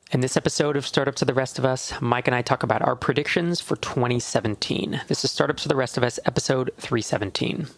In this episode of Startups of the Rest of Us, Mike and I talk about our predictions for 2017. This is Startups of the Rest of Us, episode 317.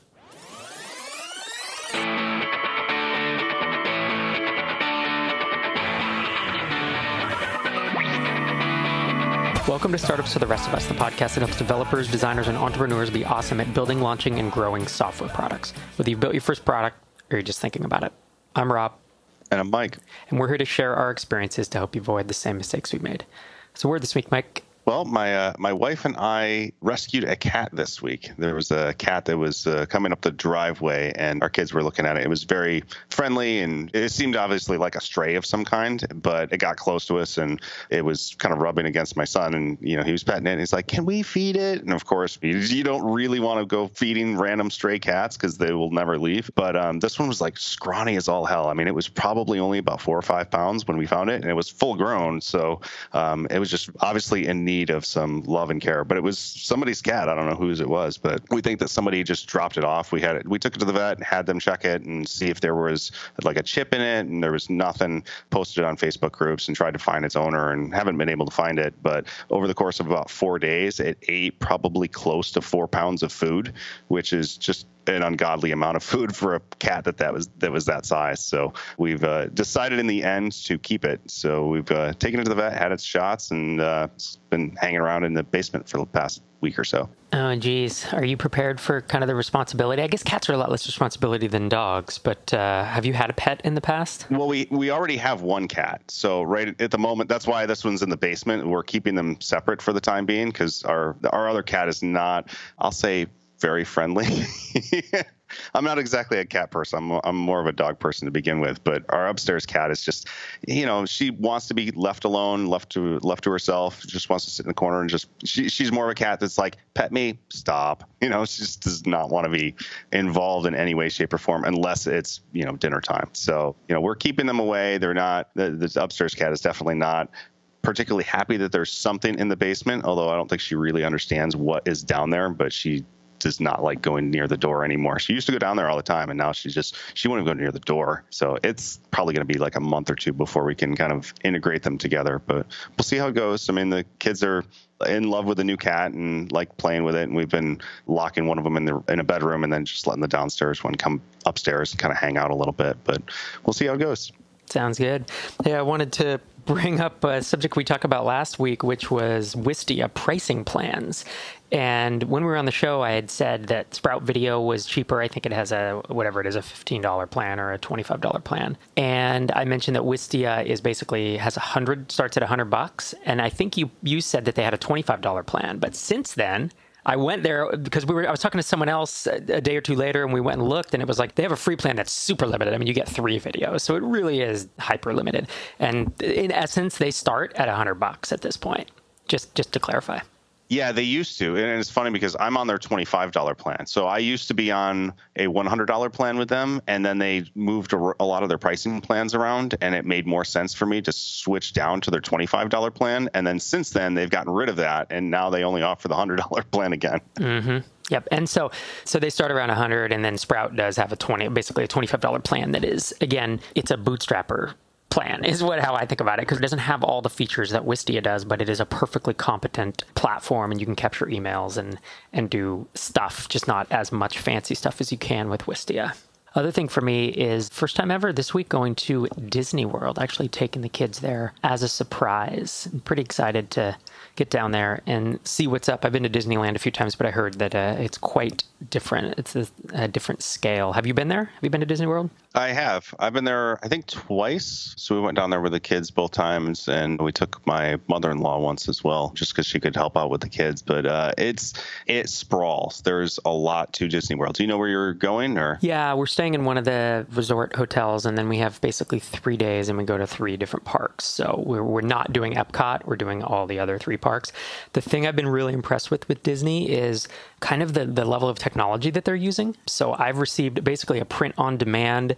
Welcome to Startups for the Rest of Us, the podcast that helps developers, designers, and entrepreneurs be awesome at building, launching, and growing software products. Whether you've built your first product or you're just thinking about it. I'm Rob. And I'm Mike. And we're here to share our experiences to help you avoid the same mistakes we've made. So word this week, Mike. Well, my wife and I rescued a cat this week. There was a cat that was coming up the driveway, and our kids were looking at it. It was very friendly, and it seemed obviously like a stray of some kind, but it got close to us, and it was kind of rubbing against my son, and he was petting it, and he's like, "Can we feed it?" And of course, you don't really want to go feeding random stray cats because they will never leave. But this one was like scrawny as all hell. I mean, it was probably only about 4 or 5 pounds when we found it, and it was full grown, so it was just obviously in need of some love and care. But it was somebody's cat. I don't know whose it was, but we think that somebody just dropped it off. We took it to the vet and had them check it and see if there was like a chip in it, and there was nothing. Posted it on Facebook groups and tried to find its owner and haven't been able to find it. But over the course of about 4 days, it ate probably close to 4 pounds of food, which is just an ungodly amount of food for a cat that was that size. So we've decided in the end to keep it. So we've taken it to the vet, had its shots, and it's been hanging around in the basement for the past week or so. Oh, geez. Are you prepared for kind of the responsibility? I guess cats are a lot less responsibility than dogs, but have you had a pet in the past? Well, we already have one cat. So right at the moment, that's why this one's in the basement. We're keeping them separate for the time being because our other cat is not, I'll say, very friendly. I'm not exactly a cat person. I'm more of a dog person to begin with. But our upstairs cat is just, she wants to be left alone, left to herself. Just wants to sit in the corner and she's more of a cat that's like, pet me, stop. She just does not want to be involved in any way, shape, or form unless it's dinner time. So we're keeping them away. They're not. The upstairs cat is definitely not particularly happy that there's something in the basement. Although I don't think she really understands what is down there, but she does not like going near the door anymore. She used to go down there all the time, and now she won't even go near the door. So it's probably going to be like a month or two before we can kind of integrate them together, but we'll see how it goes. I mean, the kids are in love with the new cat and like playing with it, and we've been locking one of them in a bedroom and then just letting the downstairs one come upstairs and kind of hang out a little bit, but we'll see how it goes. Sounds good. Hey, I wanted to bring up a subject we talked about last week, which was Wistia pricing plans. And when we were on the show, I had said that Sprout Video was cheaper. I think it has a $15 plan or a $25 plan. And I mentioned that Wistia starts at $100. And I think you said that they had a $25 plan. But since then, I went there because I was talking to someone else a day or two later, and we went and looked, and it was like they have a free plan that's super limited. I mean, you get 3 videos, so it really is hyper limited. And in essence, they start at $100 at this point. Just to clarify. Yeah, they used to. And it's funny because I'm on their $25 plan. So I used to be on a $100 plan with them, and then they moved a lot of their pricing plans around, and it made more sense for me to switch down to their $25 plan. And then since then, they've gotten rid of that, and now they only offer the $100 plan again. Mm-hmm. Yep. And so they start around 100, and then Sprout does have basically a $25 plan that is, again, it's a bootstrapper plan is how I think about it, because it doesn't have all the features that Wistia does, but it is a perfectly competent platform, and you can capture emails and do stuff, just not as much fancy stuff as you can with Wistia. Other thing for me is first time ever this week going to Disney World, actually taking the kids there as a surprise. I'm pretty excited to get down there and see what's up. I've been to Disneyland a few times, but I heard that it's quite different. It's a different scale. Have you been there? Have you been to Disney World? I have. I've been there, I think, twice. So we went down there with the kids both times, and we took my mother-in-law once as well, just because she could help out with the kids. But it sprawls. There's a lot to Disney World. Do you know where you're going? Or yeah, we're staying in one of the resort hotels, and then we have basically 3 days, and we go to 3 different parks. So we're not doing Epcot. We're doing all the other 3 parks. The thing I've been really impressed with Disney is kind of the level of technology that they're using. So I've received basically a print-on-demand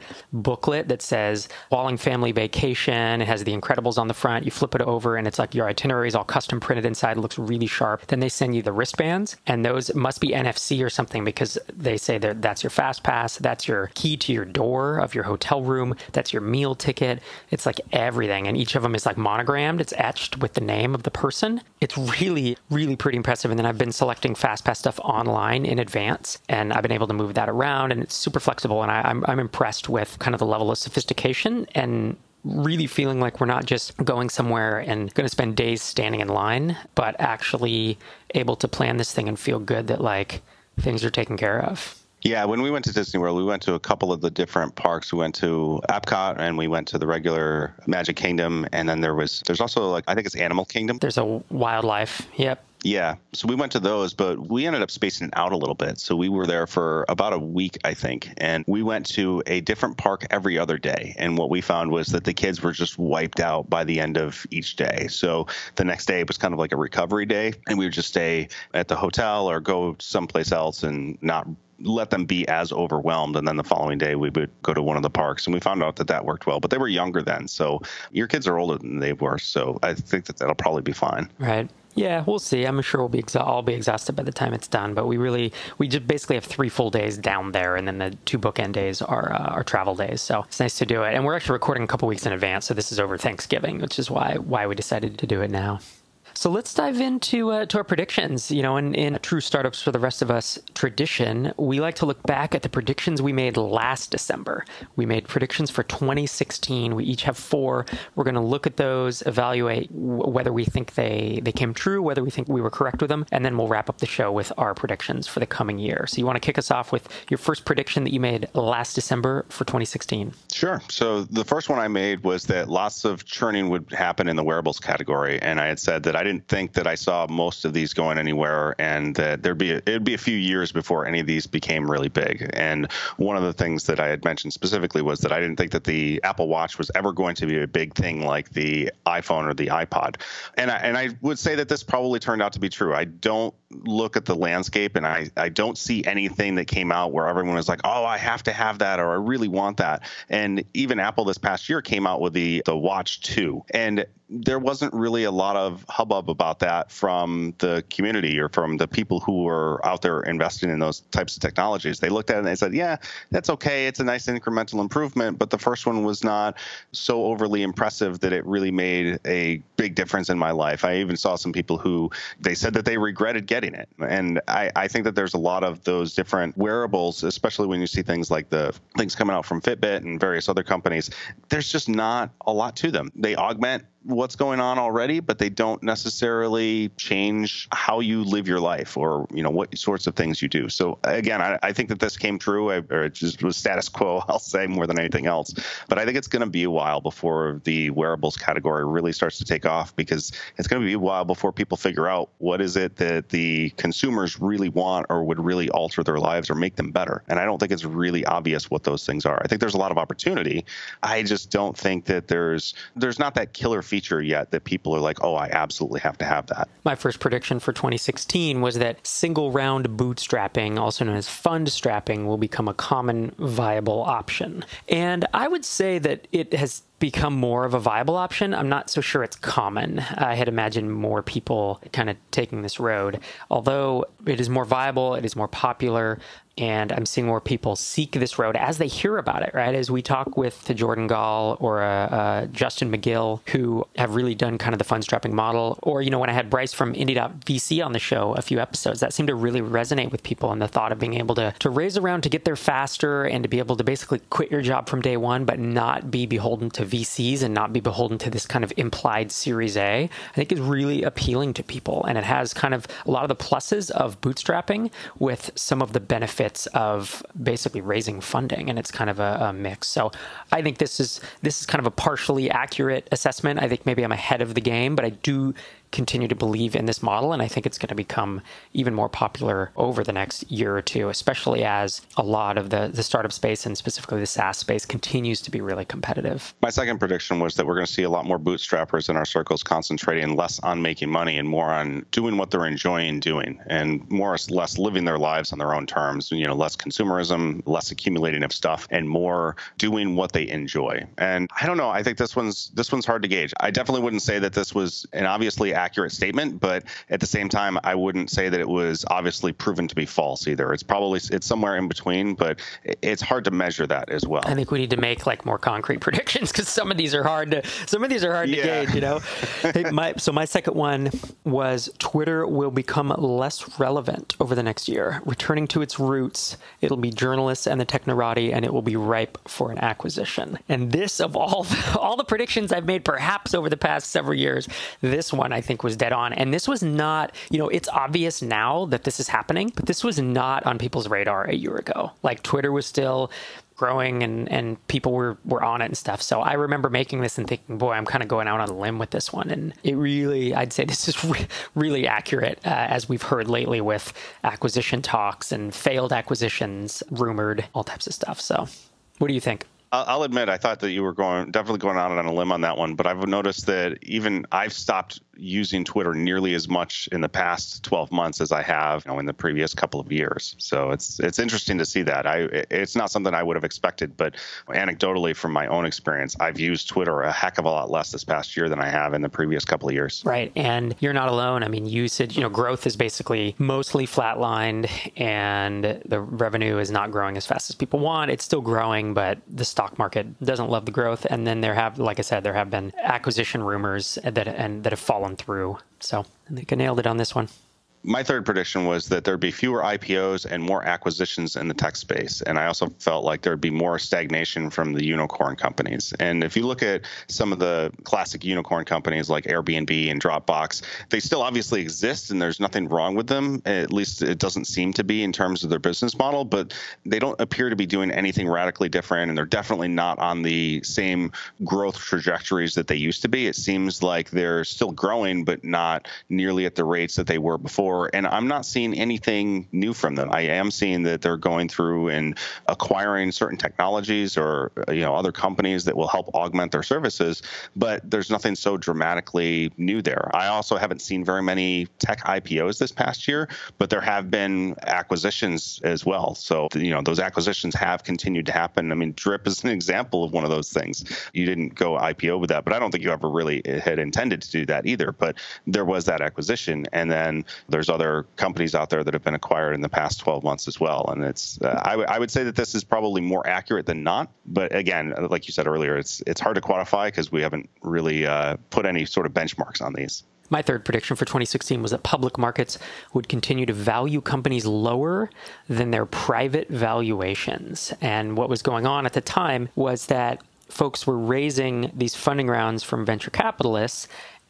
booklet that says Walling Family Vacation. It has The Incredibles on the front. You flip it over and it's like your itinerary is all custom printed inside. It looks really sharp. Then they send you the wristbands, and those must be NFC or something, because they say that that's your fast pass. That's your key to your door of your hotel room. That's your meal ticket. It's like everything. And each of them is like monogrammed. It's etched with the name of the person. It's really, really pretty impressive. And then I've been selecting FastPass stuff online in advance, and I've been able to move that around, and it's super flexible. And I'm impressed with kind of the level of sophistication, and really feeling like we're not just going somewhere and going to spend days standing in line, but actually able to plan this thing and feel good that like things are taken care of. Yeah, when we went to Disney World, we went to a couple of the different parks. We went to Epcot, and we went to the regular Magic Kingdom, and then there's also, like, I think it's Animal Kingdom. There's a wildlife. Yep. Yeah, so we went to those, but we ended up spacing it out a little bit. So we were there for about a week, I think, and we went to a different park every other day. And what we found was that the kids were just wiped out by the end of each day. So the next day was kind of like a recovery day, and we would just stay at the hotel or go someplace else and not let them be as overwhelmed. And then the following day we would go to one of the parks, and we found out that that worked well. But they were younger then, so your kids are older than they were, so I think that that'll probably be fine. Right. Yeah, we'll see. I'm sure I'll be exhausted by the time it's done. But we just basically have 3 full days down there, and then the 2 bookend days are travel days. So it's nice to do it. And we're actually recording a couple weeks in advance, so this is over Thanksgiving, which is why we decided to do it now. So let's dive into to our predictions. You know, in True Startups for the Rest of Us tradition, we like to look back at the predictions we made last December. We made predictions for 2016. We each have 4. We're going to look at those, evaluate whether we think they came true, whether we think we were correct with them, and then we'll wrap up the show with our predictions for the coming year. So you want to kick us off with your first prediction that you made last December for 2016? Sure. So the first one I made was that lots of churning would happen in the wearables category, and I had said that I didn't think that I saw most of these going anywhere, and that it'd be a few years before any of these became really big. And one of the things that I had mentioned specifically was that I didn't think that the Apple Watch was ever going to be a big thing like the iPhone or the iPod. And I would say that this probably turned out to be true. I don't look at the landscape, and I don't see anything that came out where everyone was like, oh, I have to have that, or I really want that. And even Apple this past year came out with the Watch 2. And there wasn't really a lot of hubbub about that from the community or from the people who were out there investing in those types of technologies. They looked at it and they said, yeah, that's okay. It's a nice incremental improvement, but the first one was not so overly impressive that it really made a big difference in my life. I even saw some people who they said that they regretted getting it. And I think that there's a lot of those different wearables, especially when you see things like the things coming out from Fitbit and various other companies. There's just not a lot to them. They augment what's going on already, but they don't necessarily change how you live your life or, you know, what sorts of things you do. So again, I think that this came true, or it just was status quo, I'll say, more than anything else. But I think it's going to be a while before the wearables category really starts to take off, because it's going to be a while before people figure out what is it that the consumers really want or would really alter their lives or make them better. And I don't think it's really obvious what those things are. I think there's a lot of opportunity. I just don't think that there's not that killer feature yet that people are like, oh, I absolutely have to have that. My first prediction for 2016 was that single round bootstrapping, also known as fund strapping, will become a common viable option. And I would say that it has become more of a viable option. I'm not so sure it's common. I had imagined more people kind of taking this road. Although it is more viable, it is more popular, and I'm seeing more people seek this road as they hear about it, right? As we talk with Jordan Gall or Justin McGill, who have really done kind of the fund strapping model, or, you know, when I had Bryce from Indie.vc on the show a few episodes, that seemed to really resonate with people, and the thought of being able to raise around to get there faster and to be able to basically quit your job from day one, but not be beholden to VCs and not be beholden to this kind of implied Series A, I think is really appealing to people. And it has kind of a lot of the pluses of bootstrapping with some of the benefits of basically raising funding, and it's kind of a mix. So I think this is kind of a partially accurate assessment. I think maybe I'm ahead of the game, but I do continue to believe in this model, and I think it's going to become even more popular over the next year or two, especially as a lot of the startup space and specifically the SaaS space continues to be really competitive. My second prediction was that we're going to see a lot more bootstrappers in our circles concentrating less on making money and more on doing what they're enjoying doing, and more or less living their lives on their own terms. Less consumerism, less accumulating of stuff, and more doing what they enjoy. And I don't know. I think this one's hard to gauge. I definitely wouldn't say that this was an obviously accurate statement, but at the same time, I wouldn't say that it was obviously proven to be false either. It's somewhere in between, but it's hard to measure that as well. I think we need to make more concrete predictions because some of these are hard to gauge. Hey, my second one was Twitter will become less relevant over the next year, returning to its roots. It'll be journalists and the technorati, and it will be ripe for an acquisition. And this, of all the predictions I've made, perhaps over the past several years, this one I think was dead on. And this was not, it's obvious now that this is happening, but this was not on people's radar a year ago. Twitter was still growing and people were on it and stuff. So I remember making this and thinking, boy, I'm kind of going out on a limb with this one. And it really, I'd say this is really accurate, as we've heard lately with acquisition talks and failed acquisitions, rumored, all types of stuff. So what do you think? I'll admit, I thought that you were definitely going out on a limb on that one, but I've noticed that even I've stopped using Twitter nearly as much in the past 12 months as I have in the previous couple of years. So it's interesting to see that. It's not something I would have expected, but anecdotally from my own experience, I've used Twitter a heck of a lot less this past year than I have in the previous couple of years. Right. And you're not alone. I mean, usage, growth is basically mostly flatlined and the revenue is not growing as fast as people want. It's still growing, but the stock market doesn't love the growth. And then like I said, there have been acquisition rumors that have fallen through. So I think I nailed it on this one. My third prediction was that there'd be fewer IPOs and more acquisitions in the tech space. And I also felt like there'd be more stagnation from the unicorn companies. And if you look at some of the classic unicorn companies like Airbnb and Dropbox, they still obviously exist and there's nothing wrong with them. At least it doesn't seem to be in terms of their business model, but they don't appear to be doing anything radically different. And they're definitely not on the same growth trajectories that they used to be. It seems like they're still growing, but not nearly at the rates that they were before. And I'm not seeing anything new from them. I am seeing that they're going through and acquiring certain technologies or other companies that will help augment their services, but there's nothing so dramatically new there. I also haven't seen very many tech IPOs this past year, but there have been acquisitions as well. So those acquisitions have continued to happen. I mean, Drip is an example of one of those things. You didn't go IPO with that, but I don't think you ever really had intended to do that either. But there was that acquisition, and then there's other companies out there that have been acquired in the past 12 months as well. And it's I would say that this is probably more accurate than not. But again, like you said earlier, it's hard to quantify because we haven't really put any sort of benchmarks on these. My third prediction for 2016 was that public markets would continue to value companies lower than their private valuations. And what was going on at the time was that folks were raising these funding rounds from venture capitalists,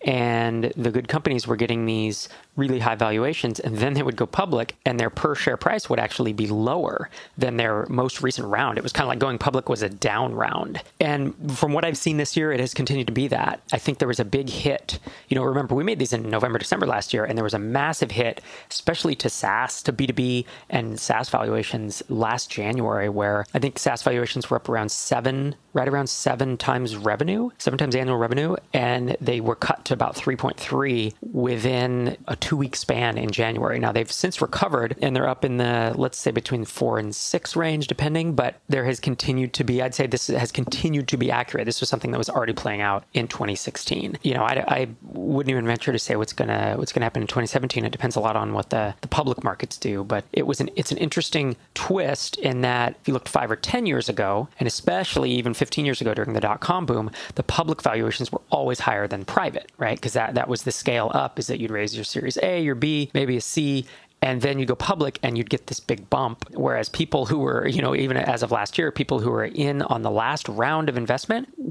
and the good companies were getting these really high valuations, and then they would go public and their per share price would actually be lower than their most recent round. It was kind of like going public was a down round. And from what I've seen this year, it has continued to be that. I think there was a big hit. Remember, we made these in November, December last year, and there was a massive hit, especially to SaaS, to B2B and SaaS valuations last January, where I think SaaS valuations were up right around 7 times annual revenue, and they were cut to about 3.3 within a 2-week span in January. Now, they've since recovered, and they're up in the, let's say, between 4 and 6 range, depending, but there has continued to be, I'd say this has continued to be accurate. This was something that was already playing out in 2016. I wouldn't even venture to say what's gonna happen in 2017. It depends a lot on what the public markets do, but it's an interesting twist in that if you looked 5 or 10 years ago, and especially even 15 years ago during the dot-com boom, the public valuations were always higher than private, right? Because that was the scale up, is that you'd raise your Series A, your B, maybe a C, and then you go public and you'd get this big bump. Whereas people who were, even as of last year, people who were in on the last round of investment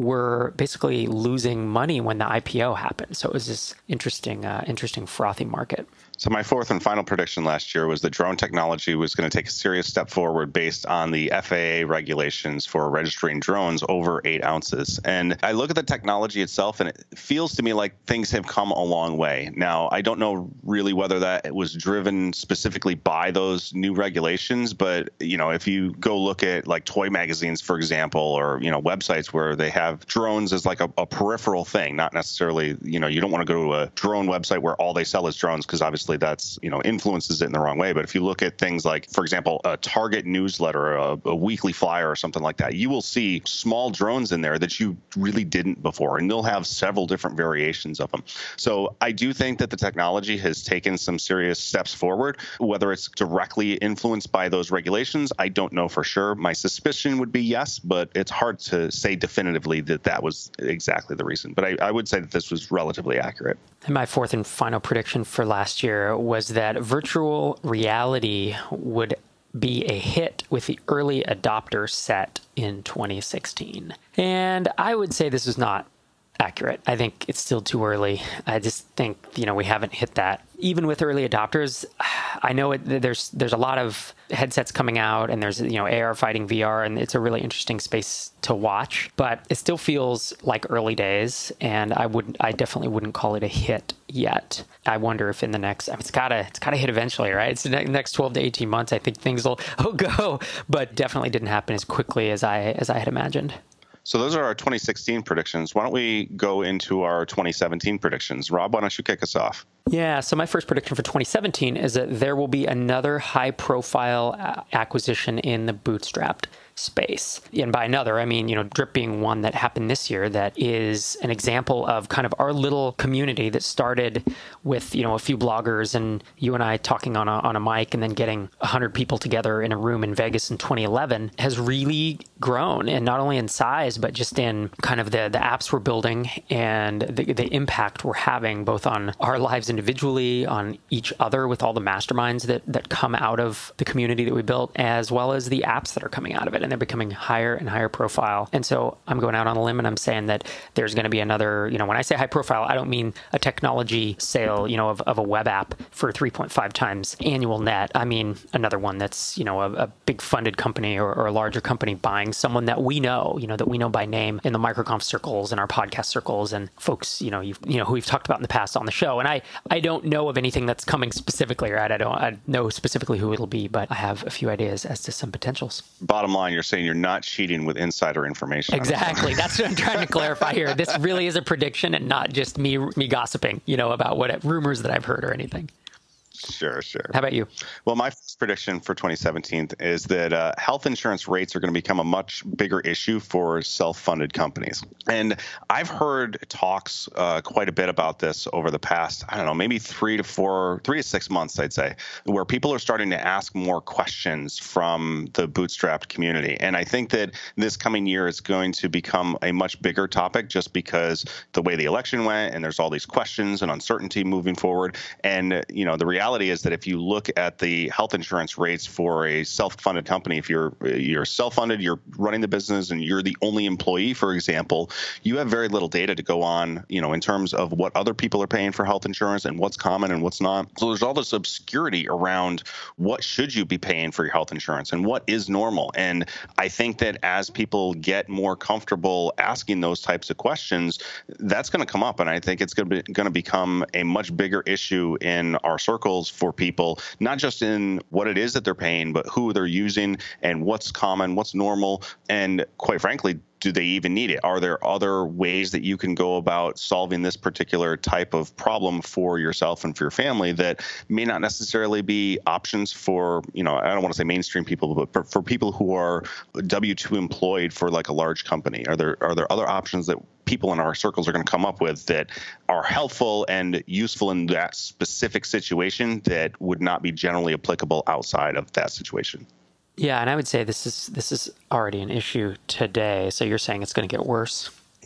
were basically losing money when the IPO happened. So it was this interesting frothy market. So my fourth and final prediction last year was that drone technology was going to take a serious step forward based on the FAA regulations for registering drones over 8 ounces. And I look at the technology itself, and it feels to me like things have come a long way. Now, I don't know really whether that was driven specifically by those new regulations, but, if you go look at like toy magazines, for example, or, websites where they have drones as like a peripheral thing, not necessarily, you don't want to go to a drone website where all they sell is drones, because obviously that's, influences it in the wrong way. But if you look at things like, for example, a Target newsletter, a weekly flyer or something like that, you will see small drones in there that you really didn't before, and they'll have several different variations of them. So I do think that the technology has taken some serious steps forward. Whether it's directly influenced by those regulations, I don't know for sure. My suspicion would be yes, but it's hard to say definitively that that was exactly the reason. But I would say that this was relatively accurate. And my fourth and final prediction for last year was that virtual reality would be a hit with the early adopter set in 2016. And I would say this is not accurate. I think it's still too early. I just think, we haven't hit that. Even with early adopters, I know there's a lot of headsets coming out, and there's, AR fighting VR, and it's a really interesting space to watch, but it still feels like early days, and I definitely wouldn't call it a hit yet. I wonder if in the next, it's gotta hit eventually, right? It's the next 12 to 18 months. I think things will go, but definitely didn't happen as quickly as I had imagined. So those are our 2016 predictions. Why don't we go into our 2017 predictions? Rob, why don't you kick us off? Yeah, so my first prediction for 2017 is that there will be another high-profile acquisition in the bootstrapped space. And by another, I mean, Drip being one that happened this year that is an example of kind of our little community that started with, a few bloggers and you and I talking on a mic, and then getting 100 people together in a room in Vegas in 2011 has really grown, and not only in size, but just in kind of the apps we're building and the impact we're having both on our lives individually, on each other with all the masterminds that come out of the community that we built, as well as the apps that are coming out of it. And they're becoming higher and higher profile. And so I'm going out on a limb and I'm saying that there's going to be another, when I say high profile, I don't mean a technology sale, of a web app for 3.5 times annual net. I mean another one that's, a big funded company or a larger company buying someone that we know, that we know by name in the microconf circles and our podcast circles and folks, who we've talked about in the past on the show. And I don't know of anything that's coming specifically, right? I know specifically who it'll be, but I have a few ideas as to some potentials. Bottom line, you're saying you're not cheating with insider information. Exactly. That's what I'm trying to clarify here. This really is a prediction and not just me gossiping, about what rumors that I've heard or anything. Sure. How about you? Well, my first prediction for 2017 is that health insurance rates are going to become a much bigger issue for self-funded companies. And I've heard talks quite a bit about this over the past, maybe 3 to 6 months, I'd say, where people are starting to ask more questions from the bootstrapped community. And I think that this coming year is going to become a much bigger topic just because the way the election went, and there's all these questions and uncertainty moving forward. And, the reality is that if you look at the health insurance rates for a self-funded company, if you're self-funded, you're running the business, and you're the only employee, for example, you have very little data to go on, in terms of what other people are paying for health insurance and what's common and what's not. So there's all this obscurity around what should you be paying for your health insurance and what is normal. And I think that as people get more comfortable asking those types of questions, that's going to come up. And I think it's going to become a much bigger issue in our circles for people, not just in what it is that they're paying, but who they're using and what's common, what's normal, and quite frankly, do they even need it? Are there other ways that you can go about solving this particular type of problem for yourself and for your family that may not necessarily be options for, I don't want to say mainstream people, but for people who are W-2 employed for like a large company? Are there other options that people in our circles are going to come up with that are helpful and useful in that specific situation that would not be generally applicable outside of that situation? Yeah, and I would say this is already an issue today. So you're saying it's going to get worse?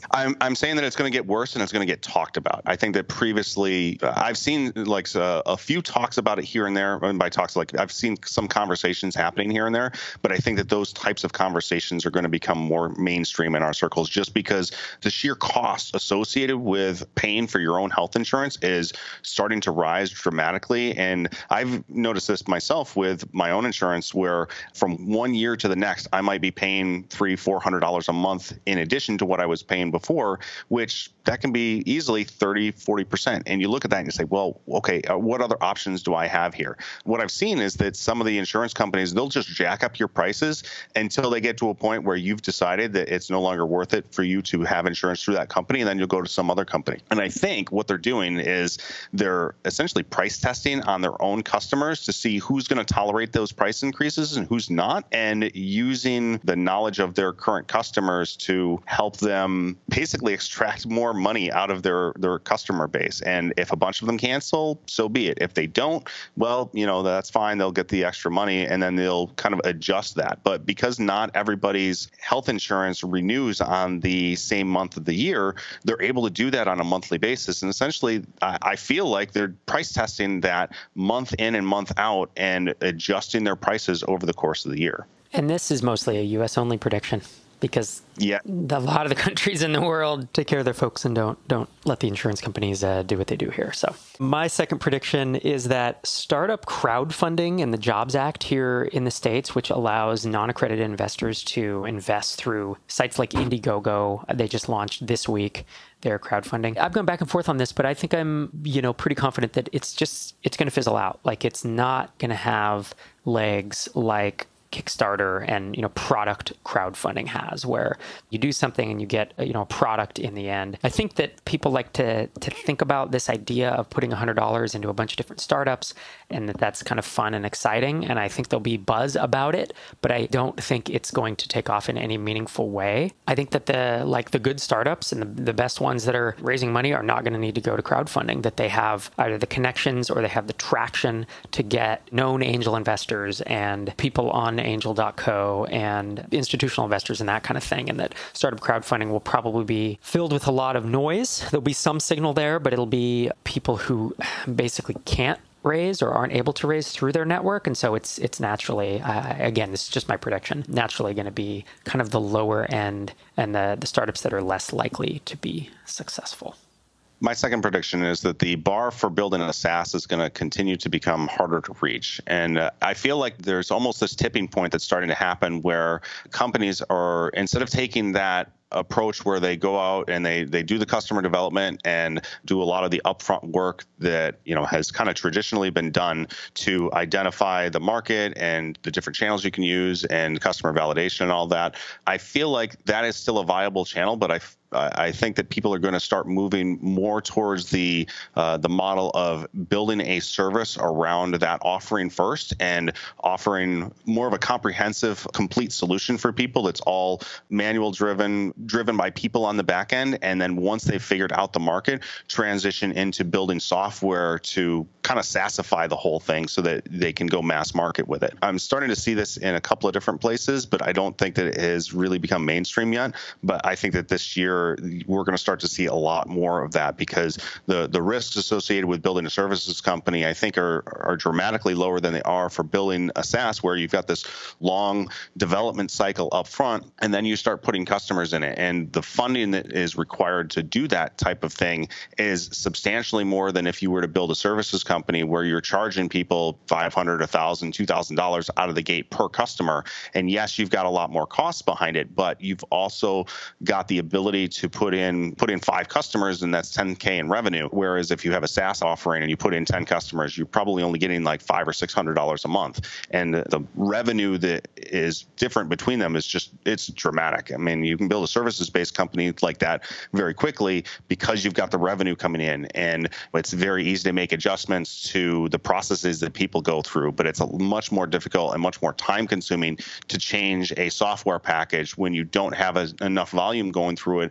I'm saying that it's going to get worse and it's going to get talked about. I think that previously I've seen like a few talks about it here and there. And by talks, like I've seen some conversations happening here and there, but I think that those types of conversations are going to become more mainstream in our circles just because the sheer cost associated with paying for your own health insurance is starting to rise dramatically. And I've noticed this myself with my own insurance, where from one year to the next, I might be paying $300-$400 a month in addition to what I was paying before, which that can be easily 30-40%. And you look at that and you say, well, okay, what other options do I have here? What I've seen is that some of the insurance companies, they'll just jack up your prices until they get to a point where you've decided that it's no longer worth it for you to have insurance through that company, and then you'll go to some other company. And I think what they're doing is they're essentially price testing on their own customers to see who's going to tolerate those price increases and who's not, and using the knowledge of their current customers to help them basically extract more money out of their customer base. And if a bunch of them cancel, so be it. If they don't, well, that's fine. They'll get the extra money and then they'll kind of adjust that. But because not everybody's health insurance renews on the same month of the year, they're able to do that on a monthly basis. And essentially, I feel like they're price testing that month in and month out and adjusting their prices over the course of the year. And this is mostly a U.S. only prediction, because a lot of the countries in the world take care of their folks and don't let the insurance companies do what they do here. So my second prediction is that startup crowdfunding and the Jobs Act here in the States, which allows non-accredited investors to invest through sites like Indiegogo, they just launched this week their crowdfunding. I've gone back and forth on this, but I think I'm, pretty confident that it's going to fizzle out. Like, it's not going to have legs like Kickstarter and product crowdfunding has, where you do something and you get a product in the end. I think that people like to think about this idea of putting $100 into a bunch of different startups, and that's kind of fun and exciting, and I think there'll be buzz about it, but I don't think it's going to take off in any meaningful way. I think that the good startups and the best ones that are raising money are not going to need to go to crowdfunding, that they have either the connections or they have the traction to get known angel investors and people on Angel.co and institutional investors and that kind of thing, and that startup crowdfunding will probably be filled with a lot of noise. There'll be some signal there, but it'll be people who basically can't raise or aren't able to raise through their network. And so it's naturally, again, this is just my prediction, naturally going to be kind of the lower end and the startups that are less likely to be successful. My second prediction is that the bar for building a SaaS is going to continue to become harder to reach. And I feel like there's almost this tipping point that's starting to happen where companies are, instead of taking that approach where they go out and they do the customer development and do a lot of the upfront work that has kind of traditionally been done to identify the market and the different channels you can use and customer validation and all that. I feel like that is still a viable channel, but I think that people are going to start moving more towards the model of building a service around that offering first and offering more of a comprehensive, complete solution for people that's all manual driven by people on the back end. And then once they've figured out the market, transition into building software to kind of SaaSify the whole thing so that they can go mass market with it. I'm starting to see this in a couple of different places, but I don't think that it has really become mainstream yet. But I think that this year we're going to start to see a lot more of that, because the risks associated with building a services company, I think, are dramatically lower than they are for building a SaaS, where you've got this long development cycle up front, and then you start putting customers in it. And the funding that is required to do that type of thing is substantially more than if you were to build a services company where you're charging people $500, $1,000, $2,000 out of the gate per customer. And yes, you've got a lot more costs behind it, but you've also got the ability to put in 5 customers, and that's $10K in revenue. Whereas if you have a SaaS offering and you put in 10 customers, you're probably only getting like $500 or $600 a month. And the revenue that is different between them is it's dramatic. I mean, you can build a services-based company like that very quickly because you've got the revenue coming in, and it's very easy to make adjustments to the processes that people go through, but it's much more difficult and much more time consuming to change a software package when you don't have enough volume going through it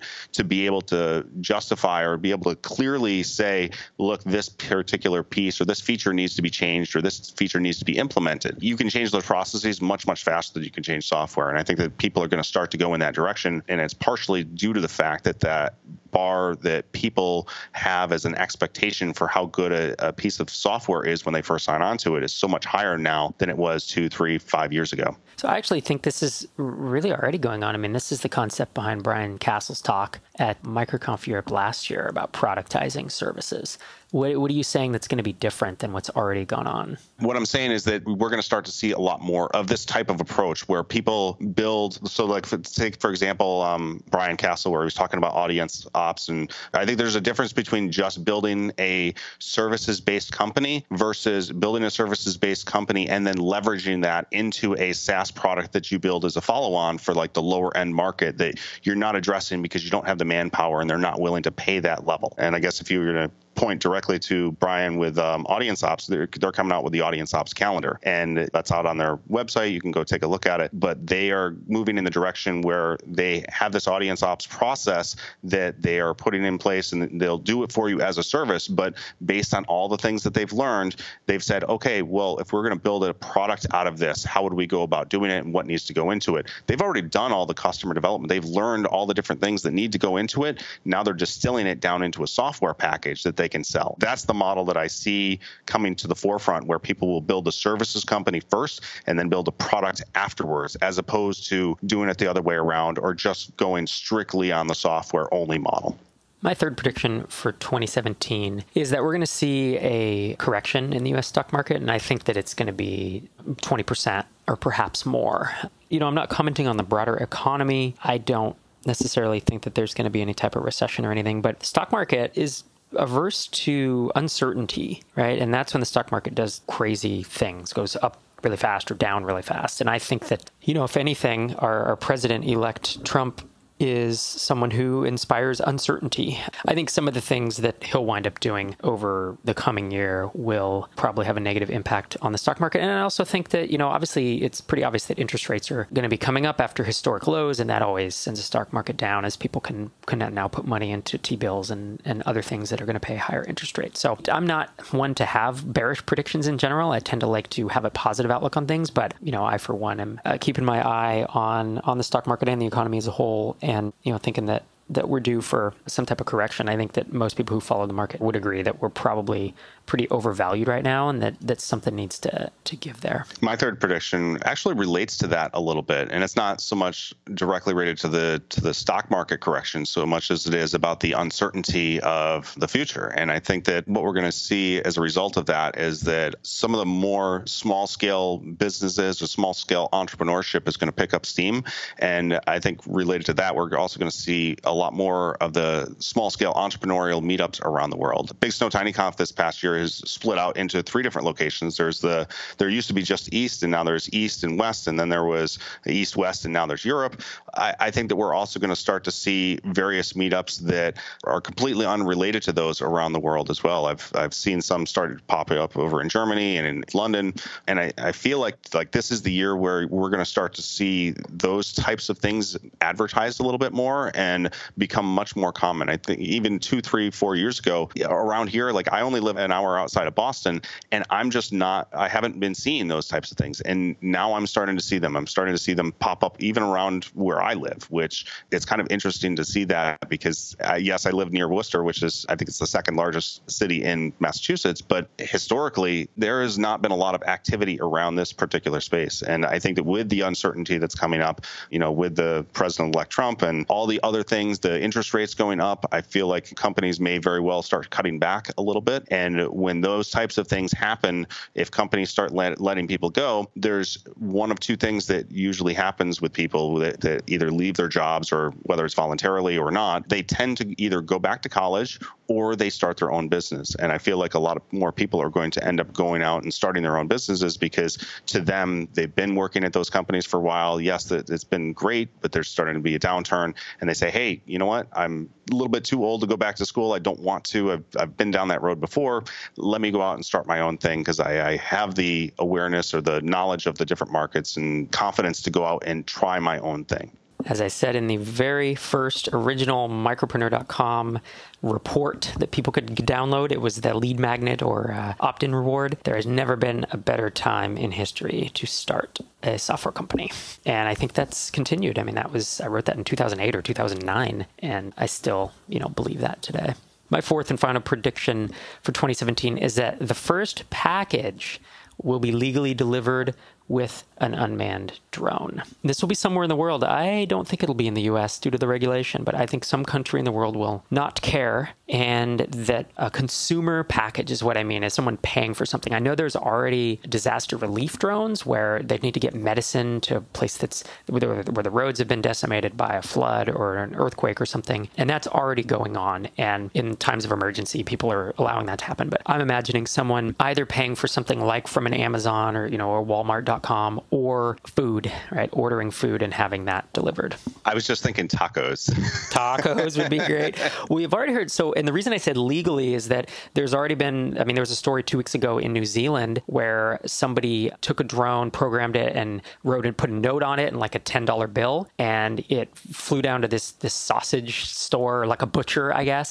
to be able to justify or be able to clearly say, look, this particular piece or this feature needs to be changed or this feature needs to be implemented. You can change those processes much, much faster than you can change software. And I think that people are going to start to go in that direction. And it's partially due to the fact that that bar that people have as an expectation for how good a piece of software is when they first sign on to it is so much higher now than it was 2, 3, 5 years ago. So I actually think this is really already going on. I mean, this is the concept behind Brian Castle's talk at MicroConf Europe last year about productizing services. What are you saying that's going to be different than what's already gone on? What I'm saying is that we're going to start to see a lot more of this type of approach where people build. So like, take, for example, Brian Castle, where he was talking about audience ops. And I think there's a difference between just building a services-based company versus building a services-based company and then leveraging that into a SaaS product that you build as a follow-on for like the lower end market that you're not addressing because you don't have the manpower and they're not willing to pay that level. And I guess if you were going to point directly to Brian with Audience Ops, they're coming out with the Audience Ops calendar, and that's out on their website. You can go take a look at it. But they are moving in the direction where they have this Audience Ops process that they are putting in place, and they'll do it for you as a service. But based on all the things that they've learned, they've said, okay, well, if we're going to build a product out of this, how would we go about doing it, and what needs to go into it? They've already done all the customer development. They've learned all the different things that need to go into it. Now they're distilling it down into a software package that they can sell. That's the model that I see coming to the forefront, where people will build a services company first and then build a product afterwards, as opposed to doing it the other way around or just going strictly on the software only model. My third prediction for 2017 is that we're going to see a correction in the U.S. stock market, and I think that it's going to be 20% or perhaps more. You know, I'm not commenting on the broader economy. I don't necessarily think that there's going to be any type of recession or anything, but the stock market is averse to uncertainty, right? And that's when the stock market does crazy things, goes up really fast or down really fast. And I think that, you know, if anything, our president-elect Trump is someone who inspires uncertainty. I think some of the things that he'll wind up doing over the coming year will probably have a negative impact on the stock market. And I also think that, you know, obviously it's pretty obvious that interest rates are going to be coming up after historic lows, and that always sends the stock market down as people can now put money into T-bills and other things that are going to pay higher interest rates. So I'm not one to have bearish predictions in general. I tend to like to have a positive outlook on things, but, you know, I for one am keeping my eye on the stock market and the economy as a whole, and, you know, thinking that we're due for some type of correction. I think that most people who follow the market would agree that we're probably pretty overvalued right now, and that something needs to give there. My third prediction actually relates to that a little bit, and it's not so much directly related to the stock market correction so much as it is about the uncertainty of the future. And I think that what we're going to see as a result of that is that some of the more small-scale businesses or small-scale entrepreneurship is going to pick up steam. And I think related to that, we're also going to see a lot more of the small-scale entrepreneurial meetups around the world. Big Snow TinyConf this past year is split out into 3 different locations. There used to be just East, and now there's East and West, and then there was East, West, and now there's Europe. I think that we're also going to start to see various meetups that are completely unrelated to those around the world as well. I've seen some started popping up over in Germany and in London, and I feel like this is the year where we're going to start to see those types of things advertised a little bit more and become much more common. I think even 2, 3, 4 years ago around here, like I only live an hour outside of Boston, and I haven't been seeing those types of things. And now I'm starting to see them. I'm starting to see them pop up even around where I live, which it's kind of interesting to see that because yes, I live near Worcester, which is, I think it's the second largest city in Massachusetts, but historically there has not been a lot of activity around this particular space. And I think that with the uncertainty that's coming up, you know, with the President-elect Trump and all the other things, the interest rates going up, I feel like companies may very well start cutting back a little bit. And when those types of things happen, if companies start letting people go, there's one of 2 things that usually happens with people that either leave their jobs, or whether it's voluntarily or not, they tend to either go back to college or they start their own business. And I feel like a lot of more people are going to end up going out and starting their own businesses because to them, they've been working at those companies for a while. Yes, it's been great, but there's starting to be a downturn. And they say, hey, you know what? I'm a little bit too old to go back to school. I don't want to. I've been down that road before. Let me go out and start my own thing because I have the awareness or the knowledge of the different markets and confidence to go out and try my own thing. As I said in the very first original Micropreneur.com report that people could download, it was the lead magnet or opt-in reward. There has never been a better time in history to start a software company. And I think that's continued. I mean, I wrote that in 2008 or 2009, and I still, believe that today. My fourth and final prediction for 2017 is that the first package will be legally delivered with an unmanned drone. This will be somewhere in the world. I don't think it'll be in the US due to the regulation, but I think some country in the world will not care, and that a consumer package is what I mean, is someone paying for something. I know there's already disaster relief drones where they need to get medicine to a place where the roads have been decimated by a flood or an earthquake or something, and that's already going on. And in times of emergency, people are allowing that to happen. But I'm imagining someone either paying for something like from an Amazon or Walmart.com or food, right? Ordering food and having that delivered. I was just thinking tacos. Tacos would be great. We've already heard, and the reason I said legally is that there's already been, there was a story 2 weeks ago in New Zealand where somebody took a drone, programmed it, and put a note on it and like a $10 bill, and it flew down to this sausage store, like a butcher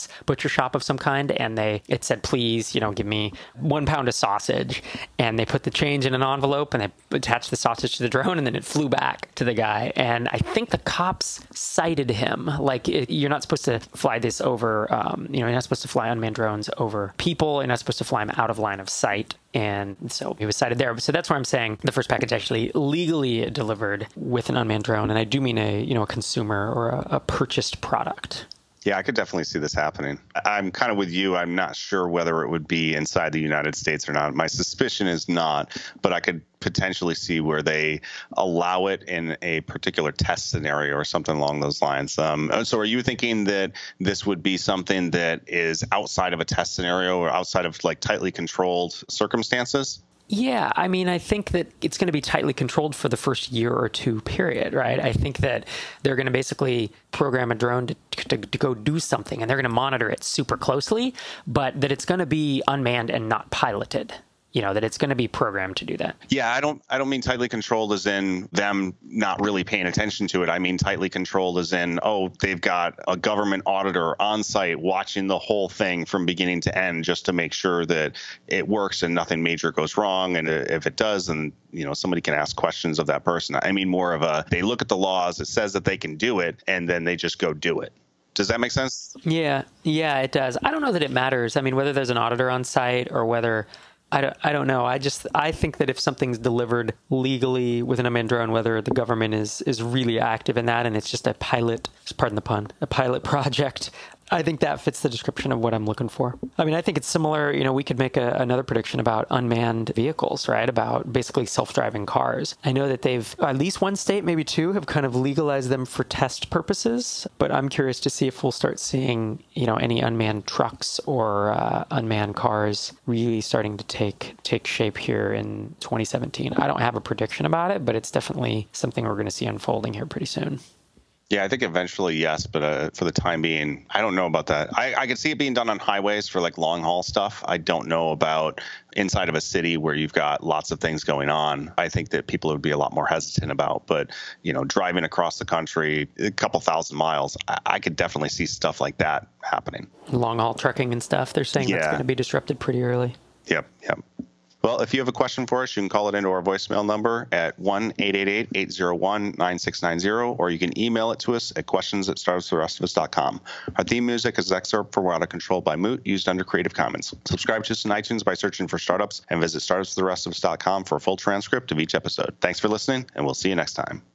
shop of some kind, and it said, please, give me 1 pound of sausage, and they put the change in an envelope and they attached the sausage to the drone, and then it flew back to the guy. And I think the cops cited him. Like, you're not supposed to fly this over, you're not supposed to fly unmanned drones over people. You're not supposed to fly them out of line of sight. And so he was cited there. So that's where I'm saying the first package actually legally delivered with an unmanned drone. And I do mean a consumer or a purchased product. Yeah, I could definitely see this happening. I'm kind of with you. I'm not sure whether it would be inside the United States or not. My suspicion is not, but I could potentially see where they allow it in a particular test scenario or something along those lines. So are you thinking that this would be something that is outside of a test scenario or outside of like tightly controlled circumstances? Yeah, I think that it's going to be tightly controlled for the first year or two period, right? I think that they're going to basically program a drone to go do something, and they're going to monitor it super closely, but that it's going to be unmanned and not piloted. That it's going to be programmed to do that. Yeah, I don't mean tightly controlled as in them not really paying attention to it. I mean tightly controlled as in, they've got a government auditor on site watching the whole thing from beginning to end just to make sure that it works and nothing major goes wrong. And if it does, then, somebody can ask questions of that person. I mean more of they look at the laws, it says that they can do it, and then they just go do it. Does that make sense? Yeah, it does. I don't know that it matters. Whether there's an auditor on site or whether... I don't know. I think that if something's delivered legally with an unmanned drone, whether the government is really active in that and it's just a pilot, pardon the pun, a pilot project, I think that fits the description of what I'm looking for. I think it's similar. We could make another prediction about unmanned vehicles, right? About basically self-driving cars. I know that they've, at least one state, maybe two, have kind of legalized them for test purposes, but I'm curious to see if we'll start seeing, any unmanned trucks or unmanned cars really starting to take shape here in 2017. I don't have a prediction about it, but it's definitely something we're going to see unfolding here pretty soon. Yeah, I think eventually, yes, but for the time being, I don't know about that. I could see it being done on highways for like long haul stuff. I don't know about inside of a city where you've got lots of things going on. I think that people would be a lot more hesitant about, but driving across the country a couple thousand miles, I could definitely see stuff like that happening. Long haul trucking and stuff. They're saying that's going to be disrupted pretty early. Yep. Well, if you have a question for us, you can call it into our voicemail number at 1-888-801-9690, or you can email it to us at questions@startupstherestofus.com. Our theme music is excerpt from We're Out of Control by Moot, used under Creative Commons. Subscribe to us on iTunes by searching for Startups, and visit startupstherestofus.com for a full transcript of each episode. Thanks for listening, and we'll see you next time.